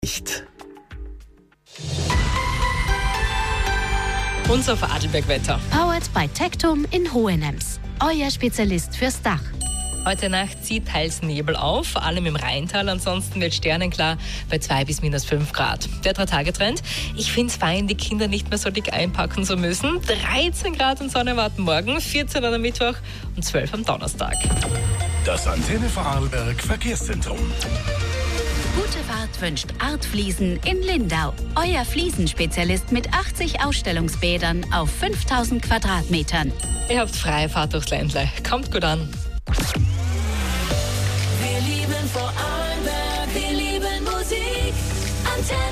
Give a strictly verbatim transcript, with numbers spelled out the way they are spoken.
Nicht. Unser Vorarlberg-Wetter. Powered by Tectum in Hohenems. Euer Spezialist fürs Dach. Heute Nacht zieht teils Nebel auf, vor allem im Rheintal. Ansonsten wird sternenklar bei zwei bis minus fünf Grad. Der Drei-Tage-Trend. Ich finde es fein, die Kinder nicht mehr so dick einpacken zu müssen. dreizehn Grad und Sonne warten morgen, vierzehn am Mittwoch und zwölf am Donnerstag. Das Antenne Vorarlberg Verkehrszentrum. Gute Fahrt wünscht Artfliesen in Lindau. Euer Fliesenspezialist mit achtzig Ausstellungsbädern auf fünftausend Quadratmetern. Ihr habt freie Fahrt durchs Ländle. Kommt gut an. Wir lieben Vorarlberg, wir lieben Musik. Antenne.